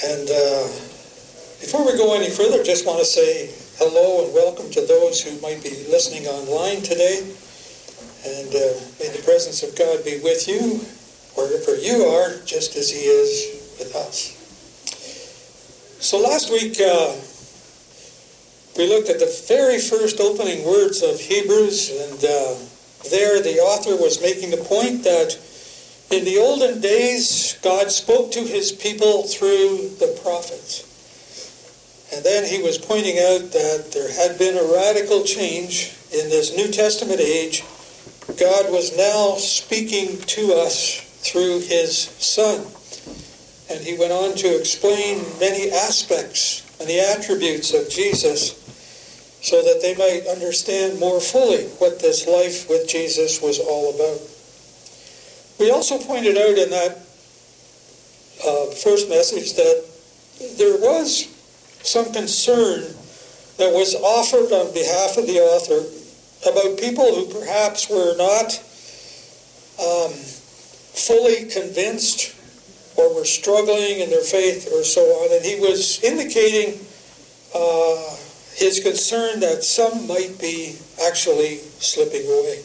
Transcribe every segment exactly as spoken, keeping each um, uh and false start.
And uh, before we go any further, just want to say hello and welcome to those who might be listening online today. And uh, may the presence of God be with you, wherever you are, just as He is with us. So last week, uh, we looked at the very first opening words of Hebrews, and uh, there the author was making the point that in the olden days, God spoke to His people through the prophets. And then he was pointing out that there had been a radical change in this New Testament age. God was now speaking to us through His Son. And he went on to explain many aspects and the attributes of Jesus so that they might understand more fully what this life with Jesus was all about. We also pointed out in that uh, first message that there was some concern that was offered on behalf of the author about people who perhaps were not um, fully convinced or were struggling in their faith or so on. And he was indicating uh, his concern that some might be actually slipping away.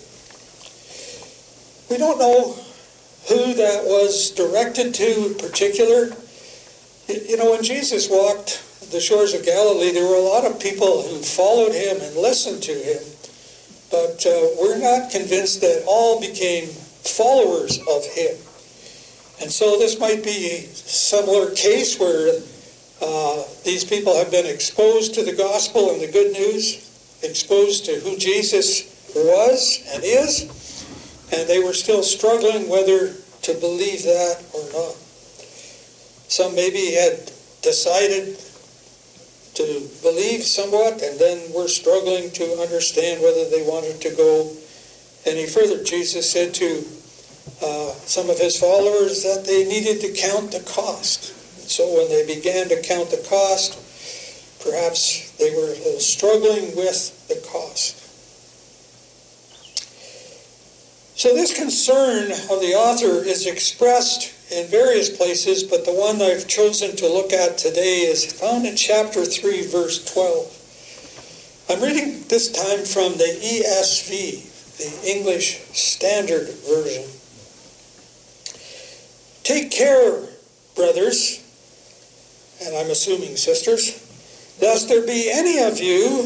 We don't know who that was directed to in particular. You know, when Jesus walked the shores of Galilee, there were a lot of people who followed Him and listened to Him. But uh, we're not convinced that all became followers of Him. And so this might be a similar case where uh, these people have been exposed to the gospel and the good news, exposed to who Jesus was and is, and they were still struggling whether to believe that or not. Some maybe had decided to believe somewhat, and then were struggling to understand whether they wanted to go any further. Jesus said to uh, some of His followers that they needed to count the cost. So when they began to count the cost, perhaps they were a little struggling with the cost. So this concern of the author is expressed in various places, but the one I've chosen to look at today is found in chapter three, verse twelve. I'm reading this time from the E S V, the English Standard Version. Take care, brothers, and I'm assuming sisters, lest there be any of you,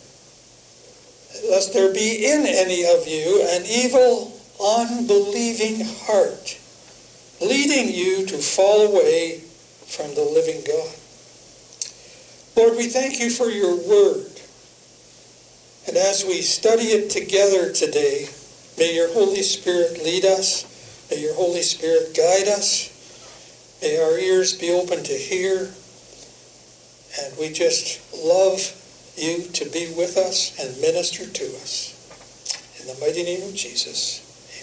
lest there be in any of you an evil, unbelieving heart, leading you to fall away from the living God. Lord, we thank You for Your word. And as we study it together today, may Your Holy Spirit lead us. May Your Holy Spirit guide us. May our ears be open to hear. And we just love You to be with us and minister to us. In the mighty name of Jesus.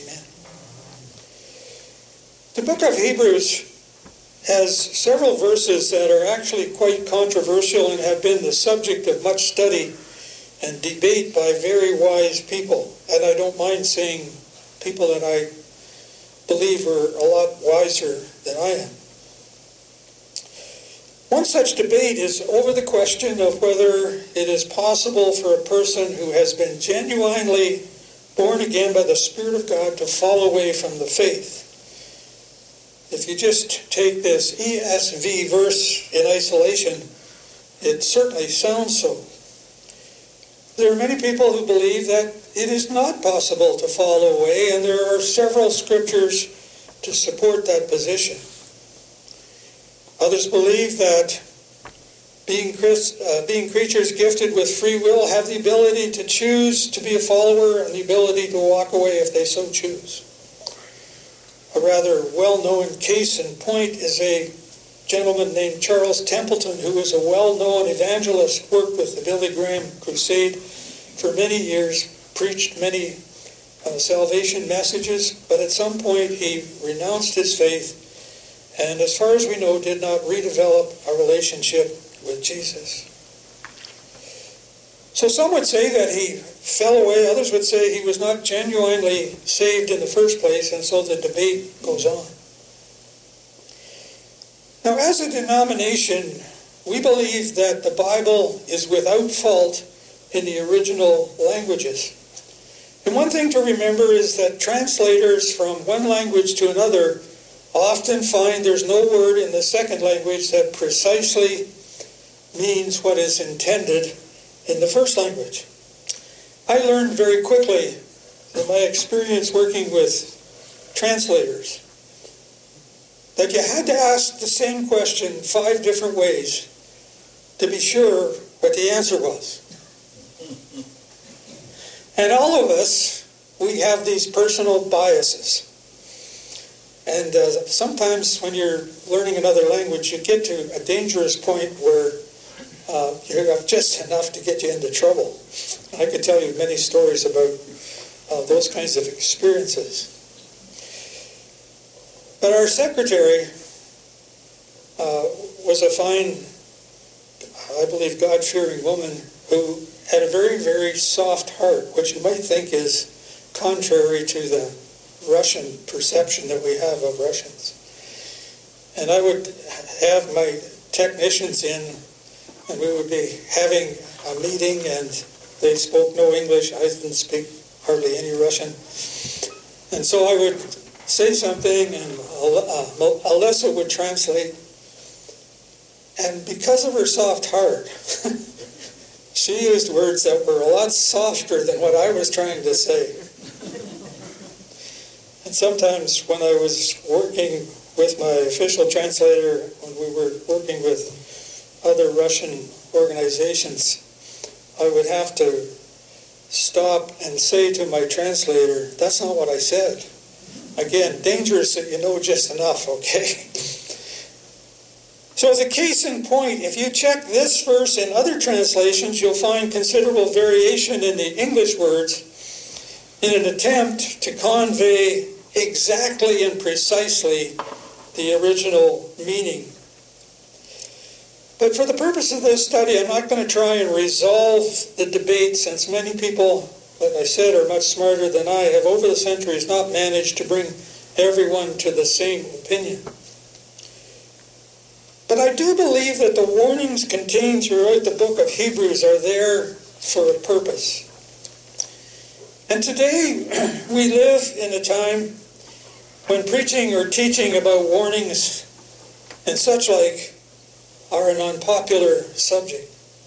The book of Hebrews has several verses that are actually quite controversial and have been the subject of much study and debate by very wise people. And I don't mind saying people that I believe are a lot wiser than I am. One such debate is over the question of whether it is possible for a person who has been genuinely born again by the Spirit of God to fall away from the faith. If you just take this E S V verse in isolation, it certainly sounds so. There are many people who believe that it is not possible to fall away, and there are several scriptures to support that position. Others believe that being, Christ, uh, being creatures gifted with free will have the ability to choose to be a follower and the ability to walk away if they so choose. A rather well-known case in point is a gentleman named Charles Templeton, who was a well-known evangelist, worked with the Billy Graham Crusade for many years, preached many uh, salvation messages, but at some point he renounced his faith and, as far as we know, did not redevelop a relationship with Jesus. So some would say that he fell away. Others would say he was not genuinely saved in the first place, and so the debate goes on. Now, as a denomination, we believe that the Bible is without fault in the original languages. And one thing to remember is that translators from one language to another often find there's no word in the second language that precisely means what is intended in the first language. I learned very quickly in my experience working with translators that you had to ask the same question five different ways to be sure what the answer was. And all of us, we have these personal biases. And uh, sometimes when you're learning another language, you get to a dangerous point where uh, you have just enough to get you into trouble. I could tell you many stories about uh, those kinds of experiences. But our secretary uh, was a fine, I believe, God-fearing woman who had a very, very soft heart, which you might think is contrary to the Russian perception that we have of Russians. And I would have my technicians in, and we would be having a meeting, and they spoke no English. I didn't speak hardly any Russian. And so I would say something, and Alyssa would translate. And because of her soft heart, she used words that were a lot softer than what I was trying to say. And sometimes when I was working with my official translator, when we were working with other Russian organizations, I would have to stop and say to my translator, "That's not what I said." Again, dangerous that you know just enough, okay? So as a case in point, if you check this verse in other translations, you'll find considerable variation in the English words in an attempt to convey exactly and precisely the original meaning. But for the purpose of this study, I'm not going to try and resolve the debate, since many people, like I said, are much smarter than I have over the centuries not managed to bring everyone to the same opinion. But I do believe that the warnings contained throughout the book of Hebrews are there for a purpose. And today we live in a time when preaching or teaching about warnings and such like are an unpopular subject.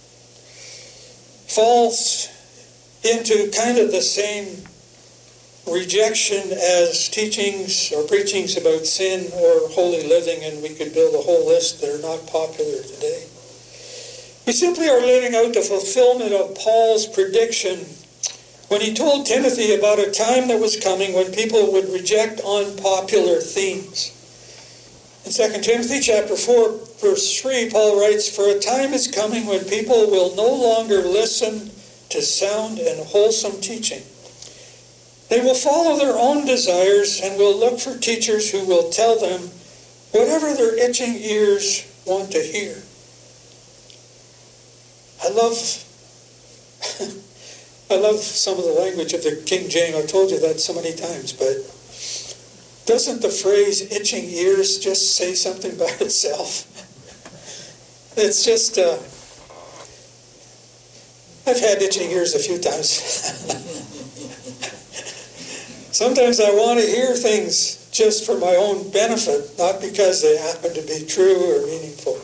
Falls into kind of the same rejection as teachings or preachings about sin or holy living, and we could build a whole list that are not popular today. We simply are living out the fulfillment of Paul's prediction when he told Timothy about a time that was coming when people would reject unpopular themes. In Second Timothy chapter four, verse three, Paul writes, "For a time is coming when people will no longer listen to sound and wholesome teaching. They will follow their own desires and will look for teachers who will tell them whatever their itching ears want to hear." I love I love some of the language of the King James. I've told you that so many times, but doesn't the phrase itching ears just say something by itself? It's just, uh, I've had itching ears a few times. Sometimes I want to hear things just for my own benefit, not because they happen to be true or meaningful.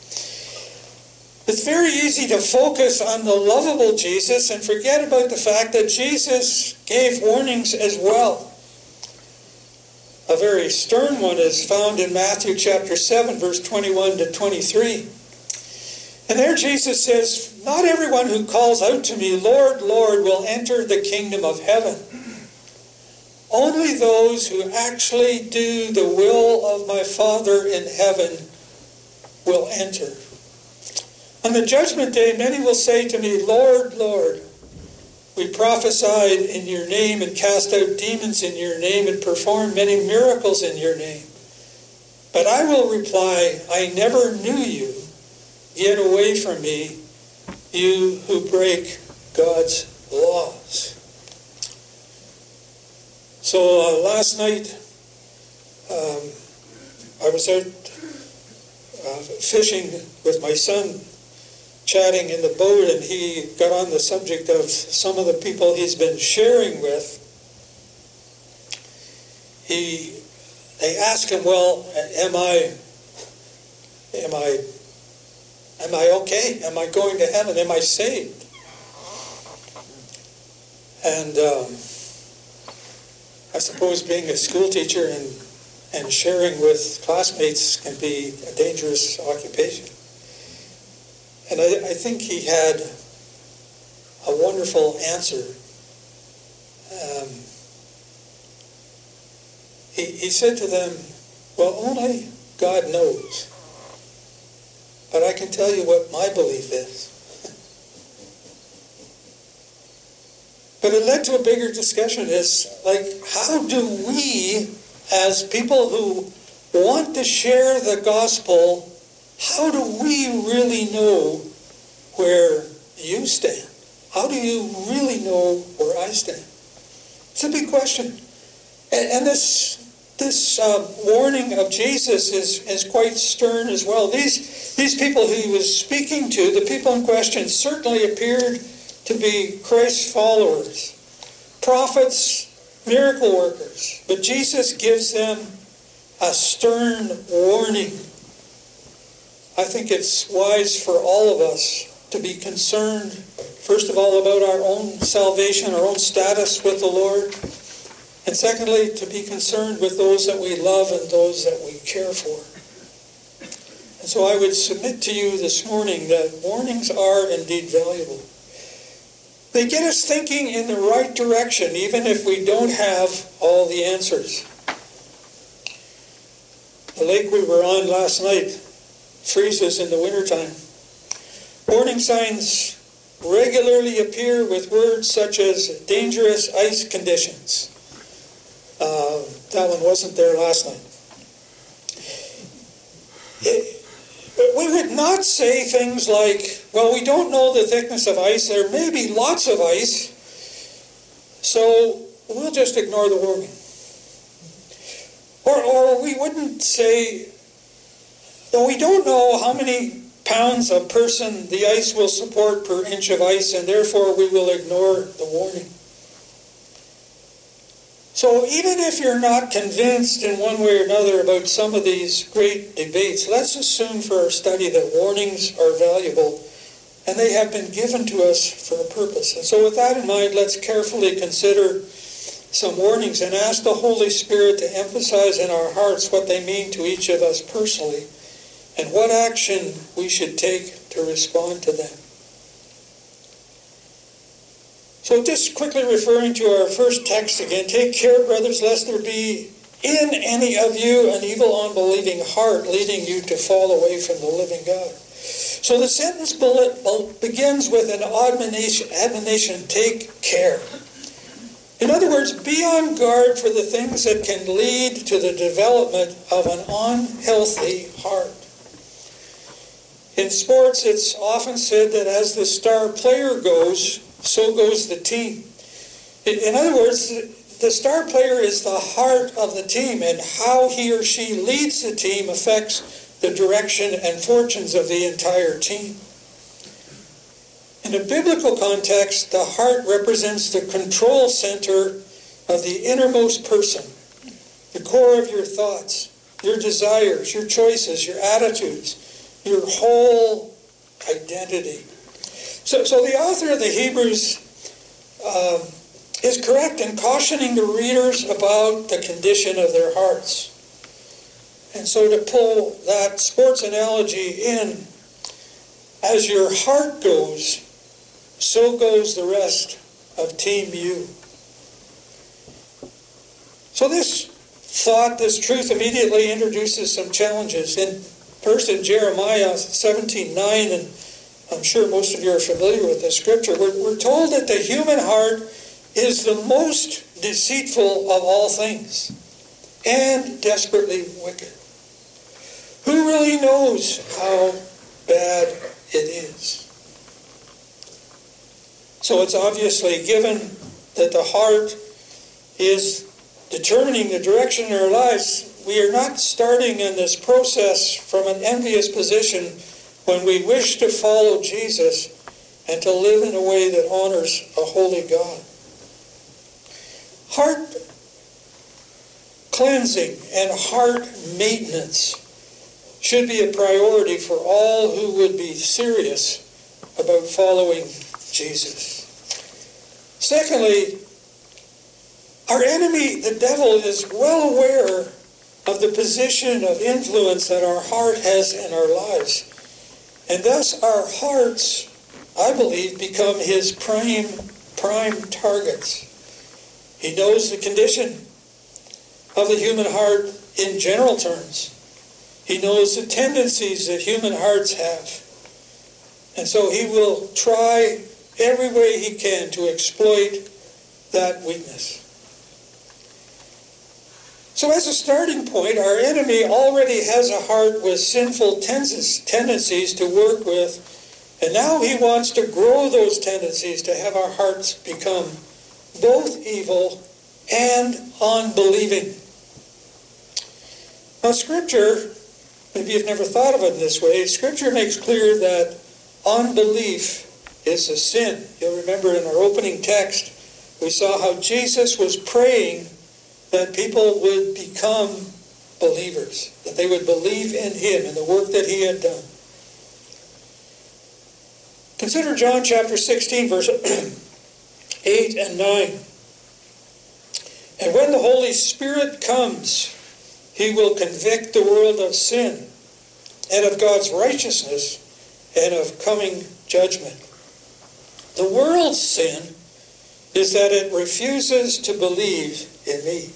It's very easy to focus on the lovable Jesus and forget about the fact that Jesus gave warnings as well. A very stern one is found in Matthew chapter seven, verse twenty-one to twenty-three. And there Jesus says, "Not everyone who calls out to me, 'Lord, Lord,' will enter the kingdom of heaven. Only those who actually do the will of my Father in heaven will enter. On the judgment day, many will say to me, 'Lord, Lord, we prophesied in your name and cast out demons in your name and performed many miracles in your name.' But I will reply, 'I never knew you. Get away from me, you who break God's laws.'" So uh, last night, um, I was out uh, fishing with my son, chatting in the boat, and he got on the subject of some of the people he's been sharing with. He, they asked him, well, am I, am I, am I okay? Am I going to heaven? Am I saved? And um, I suppose being a school teacher and, and sharing with classmates can be a dangerous occupation. And I, I think he had a wonderful answer. Um, he, he said to them, well, only God knows. But I can tell you what my belief is. But it led to a bigger discussion. Is like, how do we, as people who want to share the gospel, how do we really know where you stand? How do you really know where I stand? It's a big question. And, and this this uh, warning of Jesus is, is quite stern as well. These, these people who he was speaking to, the people in question, certainly appeared to be Christ's followers, prophets, miracle workers. But Jesus gives them a stern warning. I think it's wise for all of us to be concerned, first of all, about our own salvation, our own status with the Lord, and secondly, to be concerned with those that we love and those that we care for. And so I would submit to you this morning that warnings are indeed valuable. They get us thinking in the right direction, even if we don't have all the answers. The lake we were on last night freezes in the wintertime. Warning signs regularly appear with words such as dangerous ice conditions. Uh, that one wasn't there last night. It, we would not say things like, well, we don't know the thickness of ice. There may be lots of ice, so we'll just ignore the warning. Or, or we wouldn't say, though we don't know how many pounds a person the ice will support per inch of ice, and therefore we will ignore the warning. So even if you're not convinced in one way or another about some of these great debates, let's assume for our study that warnings are valuable and they have been given to us for a purpose. And so with that in mind, let's carefully consider some warnings and ask the Holy Spirit to emphasize in our hearts what they mean to each of us personally and what action we should take to respond to them. So just quickly referring to our first text again, take care, brothers, lest there be in any of you an evil, unbelieving heart leading you to fall away from the living God. So the sentence bullet begins with an admonition, admonition, take care. In other words, be on guard for the things that can lead to the development of an unhealthy heart. In sports, it's often said that as the star player goes, so goes the team. In other words, the star player is the heart of the team, and how he or she leads the team affects the direction and fortunes of the entire team. In a biblical context, the heart represents the control center of the innermost person, the core of your thoughts, your desires, your choices, your attitudes, your whole identity. So, so the author of the Hebrews uh, is correct in cautioning the readers about the condition of their hearts. And so to pull that sports analogy in, as your heart goes, so goes the rest of Team U. So this thought, this truth immediately introduces some challenges. In, first in Jeremiah seventeen nine, and I'm sure most of you are familiar with this scripture, we're, we're told that the human heart is the most deceitful of all things and desperately wicked. Who really knows how bad it is? So it's obviously given that the heart is determining the direction in our lives. we are not starting in this process from an envious position when we wish to follow Jesus and to live in a way that honors a holy God. Heart cleansing and heart maintenance should be a priority for all who would be serious about following Jesus. Secondly, our enemy, the devil, is well aware of the position of influence that our heart has in our lives. And thus our hearts, I believe, become his prime, prime targets. He knows the condition of the human heart in general terms. He knows the tendencies that human hearts have. And so he will try every way he can to exploit that weakness. So as a starting point, our enemy already has a heart with sinful tendencies to work with, and now he wants to grow those tendencies to have our hearts become both evil and unbelieving. Now Scripture, maybe you've never thought of it in this way, Scripture makes clear that unbelief is a sin. You'll remember in our opening text, we saw how Jesus was praying that people would become believers, that they would believe in him and the work that he had done. Consider John chapter sixteen, verse eight and nine. And when the Holy Spirit comes, he will convict the world of sin and of God's righteousness and of coming judgment. The world's sin is that it refuses to believe in me.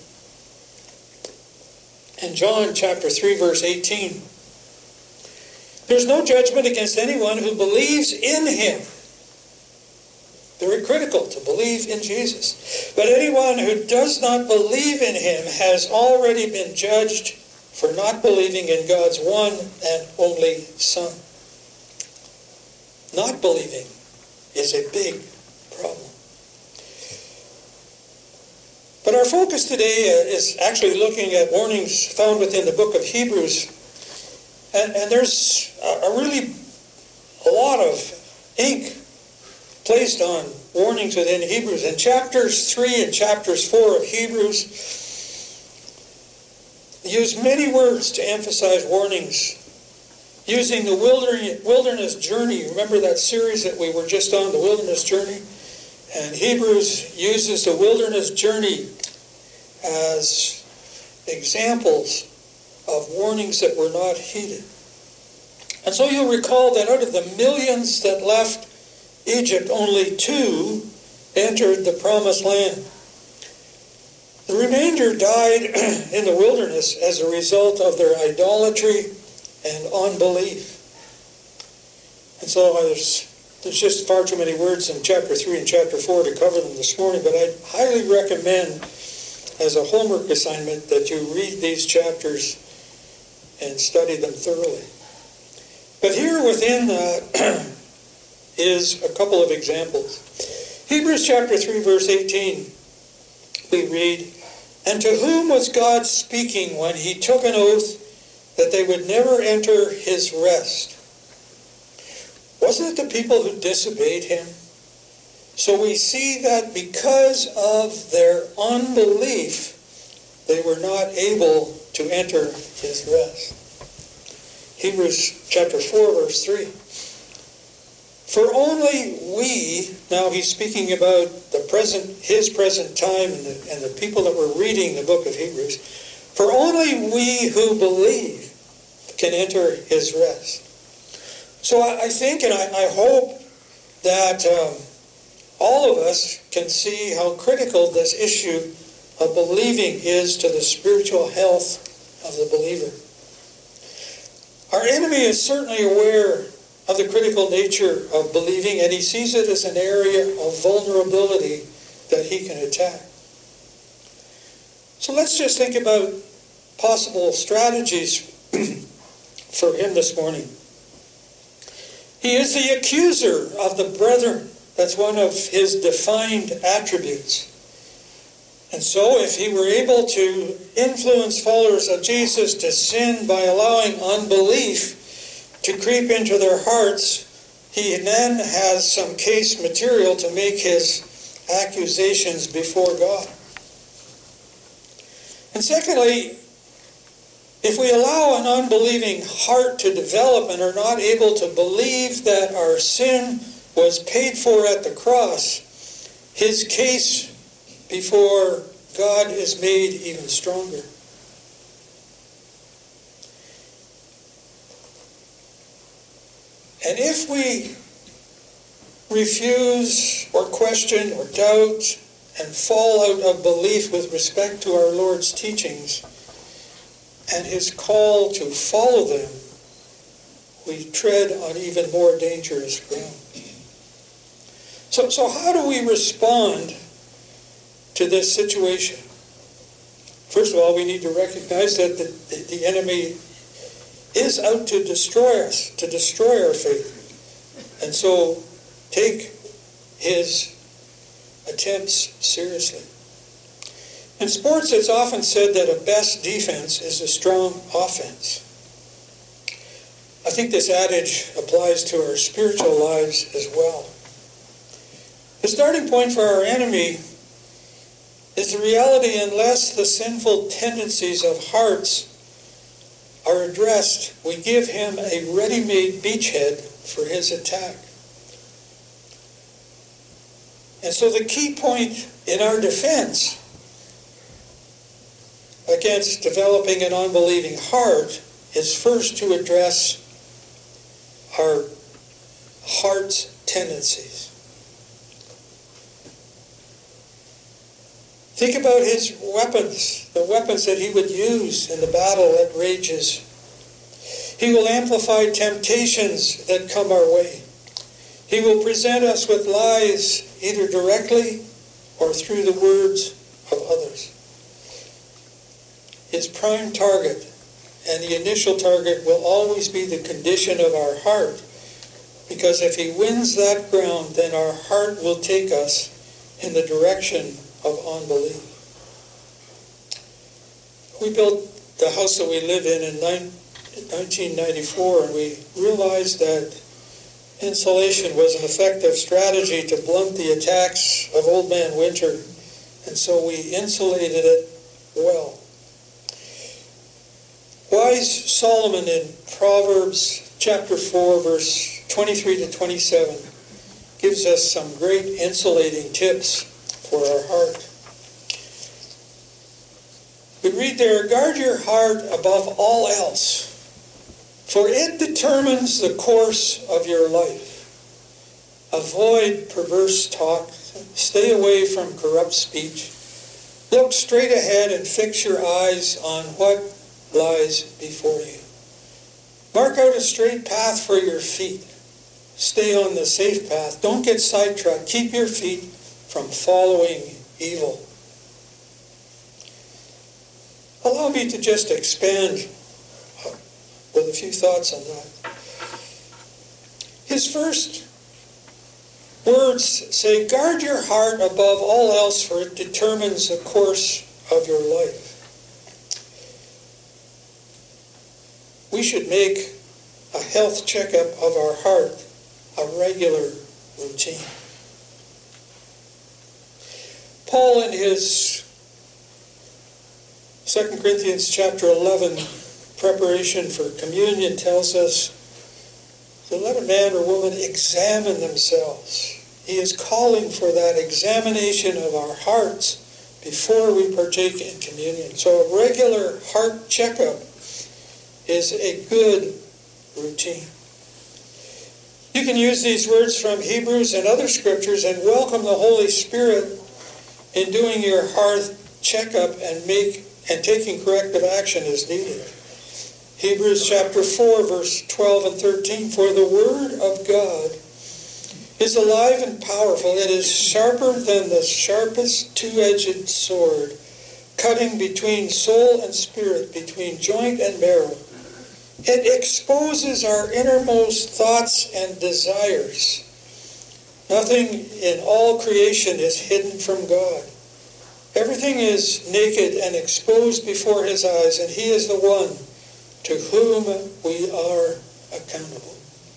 In John chapter three, verse eighteen, there's no judgment against anyone who believes in him. Very critical to believe in Jesus. But anyone who does not believe in him has already been judged for not believing in God's one and only Son. Not believing is a big problem. But our focus today is actually looking at warnings found within the book of Hebrews. And, and there's a, a really a lot of ink placed on warnings within Hebrews. In chapters three and chapters four of Hebrews, use many words to emphasize warnings. Using the wilderness journey. Remember that series that we were just on, the wilderness journey? And Hebrews uses the wilderness journey as examples of warnings that were not heeded. And so you'll recall that out of the millions that left Egypt, only two entered the promised land. The remainder died in the wilderness as a result of their idolatry and unbelief. And so there's, there's just far too many words in chapter three and chapter four to cover them this morning, but I highly recommend as a homework assignment that you read these chapters and study them thoroughly. But here within uh, is a couple of examples. Hebrews chapter three, verse eighteen, we read, "And to whom was God speaking when he took an oath that they would never enter his rest? Wasn't it the people who disobeyed him? So we see that because of their unbelief, they were not able to enter his rest." Hebrews chapter four, verse three. "For only we," now he's speaking about the present, his present time and the, and the people that were reading the book of Hebrews, "for only we who believe can enter his rest." So I, I think and I, I hope that um, all of us can see how critical this issue of believing is to the spiritual health of the believer. Our enemy is certainly aware of the critical nature of believing, and he sees it as an area of vulnerability that he can attack. So let's just think about possible strategies for him this morning. He is the accuser of the brethren. That's one of his defined attributes. And so if he were able to influence followers of Jesus to sin by allowing unbelief to creep into their hearts, he then has some case material to make his accusations before God. And secondly, if we allow an unbelieving heart to develop and are not able to believe that our sin was paid for at the cross, his case before God is made even stronger. And if we refuse or question or doubt and fall out of belief with respect to our Lord's teachings and his call to follow them, we tread on even more dangerous ground. So, so how do we respond to this situation? First of all, we need to recognize that the, the, the enemy is out to destroy us, to destroy our faith. And so take his attempts seriously. In sports, it's often said that a best defense is a strong offense. I think this adage applies to our spiritual lives as well. The starting point for our enemy is the reality unless the sinful tendencies of hearts are addressed, we give him a ready-made beachhead for his attack. And so the key point in our defense against developing an unbelieving heart is first to address our heart's tendencies. Think about his weapons, the weapons that he would use in the battle that rages. He will amplify temptations that come our way. He will present us with lies either directly or through the words of others. His prime target and the initial target will always be the condition of our heart, because if he wins that ground, then our heart will take us in the direction of unbelief. We built the house that we live in in nineteen ninety-four, and we realized that insulation was an effective strategy to blunt the attacks of Old Man Winter, and so we insulated it well. Wise Solomon in Proverbs chapter four, verse twenty-three to twenty-seven gives us some great insulating tips for our heart. We read there, "Guard your heart above all else, for it determines the course of your life. Avoid perverse talk, stay away from corrupt speech. Look straight ahead and fix your eyes on what lies before you. Mark out a straight path for your feet. Stay on the safe path. Don't get sidetracked. Keep your feet from following evil." Allow me to just expand with a few thoughts on that. His first words say, "Guard your heart above all else, for it determines the course of your life." We should make a health checkup of our heart a regular routine. Paul, in his Second Corinthians chapter eleven preparation for communion, tells us to let a man or woman examine themselves. He is calling for that examination of our hearts before we partake in communion. So a regular heart checkup is a good routine. You can use these words from Hebrews and other scriptures and welcome the Holy Spirit in doing your heart checkup and make and taking corrective action as needed. Hebrews chapter four, verse twelve and thirteen, "For the word of God is alive and powerful. It is sharper than the sharpest two-edged sword, cutting between soul and spirit, between joint and marrow. It exposes our innermost thoughts and desires. Nothing in all creation is hidden from God. Every Everything is naked and exposed before his eyes, and he is the one to whom we are accountable.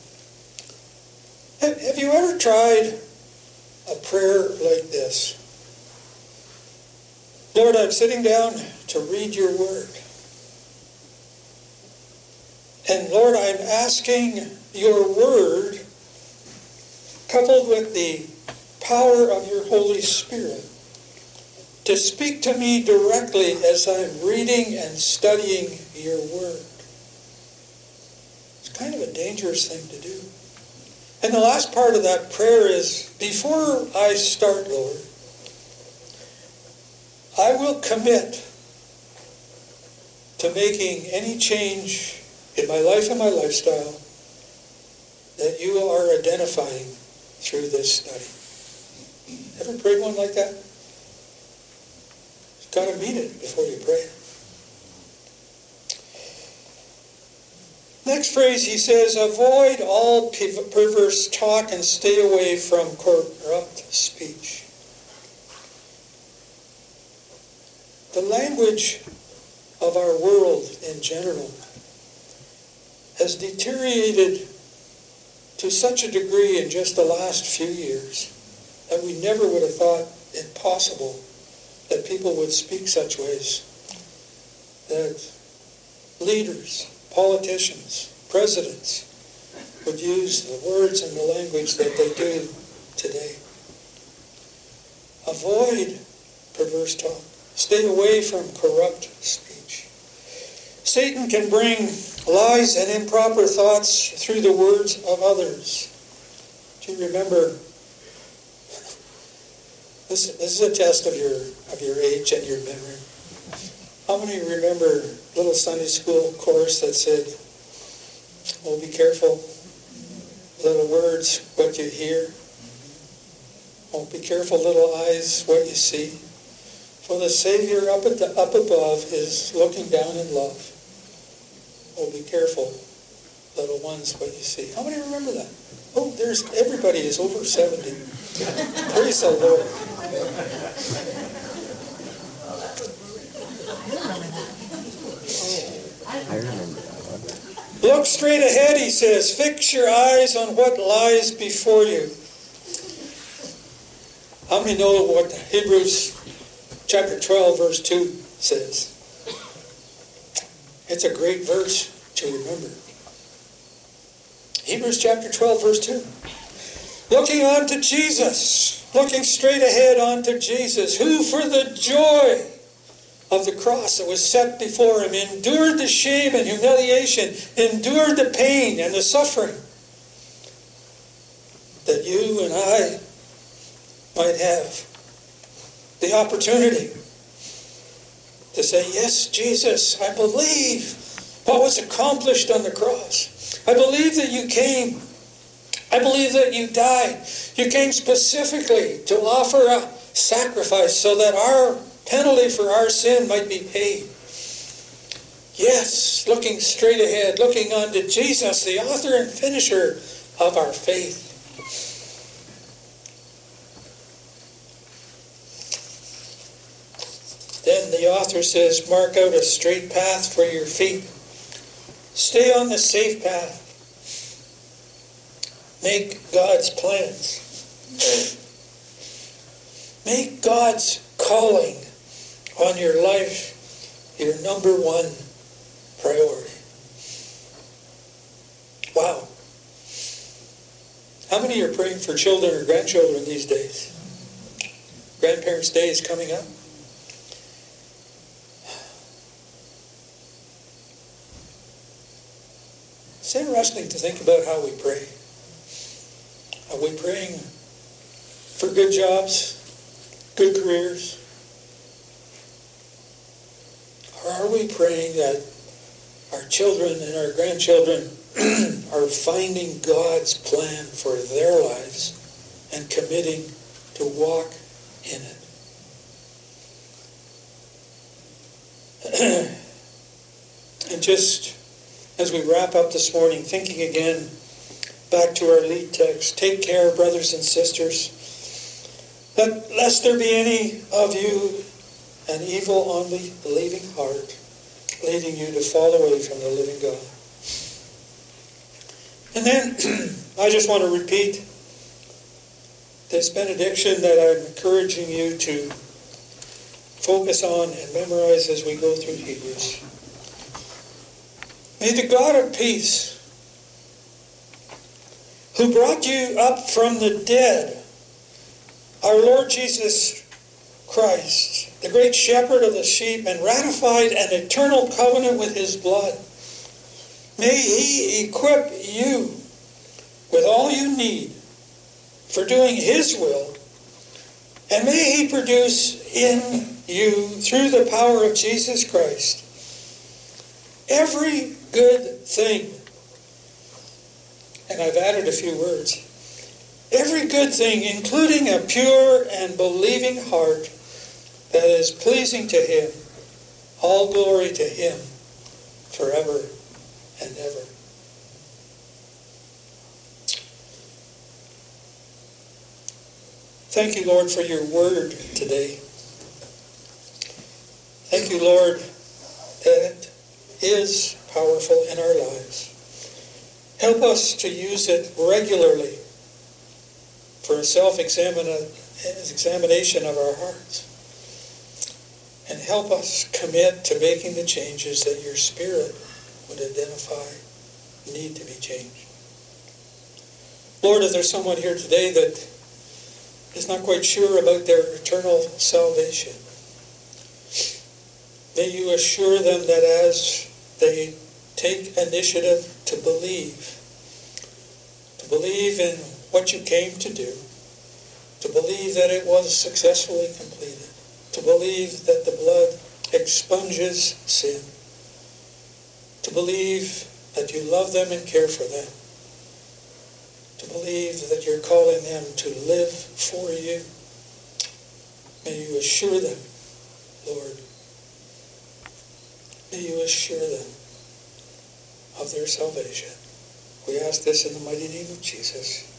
Have, have you ever tried a prayer like this? Lord, I'm sitting down to read your word. And Lord, I'm asking your word, coupled with the power of your Holy Spirit, to speak to me directly as I'm reading and studying your word. It's kind of a dangerous thing to do. And the last part of that prayer is, before I start, Lord, I will commit to making any change in my life and my lifestyle that you are identifying through this study. Ever prayed one like that? You've got to mean it before you pray. Next phrase, he says, avoid all perverse talk and stay away from corrupt speech. The language of our world in general has deteriorated to such a degree in just the last few years that we never would have thought it possible that people would speak such ways. That leaders, politicians, presidents would use the words and the language that they do today. Avoid perverse talk. Stay away from corrupt speech. Satan can bring lies and improper thoughts through the words of others. Do you remember? This, this is a test of your of your age and your memory. How many remember little Sunday school course that said, "Oh, be careful, little words, what you hear. Oh, be careful, little eyes, what you see. For the Savior up at the up above is looking down in love. Oh, be careful, little ones, what you see." How many remember that? Oh, there's everybody is over seventy. Praise the Lord. I remember that one. Look straight ahead, he says. Fix your eyes on what lies before you. How many know what Hebrews chapter twelve, verse two says? It's a great verse to remember. Hebrews chapter twelve, verse two. Looking on to Jesus, looking straight ahead on to Jesus, who for the joy of the cross that was set before him endured the shame and humiliation, endured the pain and the suffering, that you and I might have the opportunity to say, yes, Jesus, I believe what was accomplished on the cross. I believe that you came. I believe that you died. You came specifically to offer a sacrifice so that our penalty for our sin might be paid. Yes, looking straight ahead, looking unto Jesus, the author and finisher of our faith. Then the author says, mark out a straight path for your feet. Stay on the safe path. Make God's plans. Make God's calling on your life your number one priority. Wow. How many are praying for children or grandchildren these days? Grandparents' Day is coming up. It's interesting to think about how we pray. Are we praying for good jobs, good careers? Or are we praying that our children and our grandchildren are finding God's plan for their lives and committing to walk in it? And just as we wrap up this morning, thinking again back to our lead text, take care, brothers and sisters, that lest there be any of you an evil, unbelieving heart, leading you to fall away from the living God. And then I just want to repeat this benediction that I'm encouraging you to focus on and memorize as we go through Hebrews. May the God of peace, who brought you up from the dead, our Lord Jesus Christ, the great shepherd of the sheep, and ratified an eternal covenant with his blood, may he equip you with all you need for doing his will, and may he produce in you, through the power of Jesus Christ, every good thing. And I've added a few words. Every good thing, including a pure and believing heart that is pleasing to him. All glory to him forever and ever. Thank you, Lord, for your word today. Thank you, Lord, that it is powerful in our lives. Help us to use it regularly for a self-examination of our hearts. And help us commit to making the changes that your Spirit would identify need to be changed. Lord, if there's someone here today that is not quite sure about their eternal salvation, may you assure them that as they take initiative to believe, to believe in what you came to do, to believe that it was successfully completed, to believe that the blood expunges sin, to believe that you love them and care for them, to believe that you're calling them to live for you. May you assure them, Lord, may you assure them of their salvation. We ask this in the mighty name of Jesus.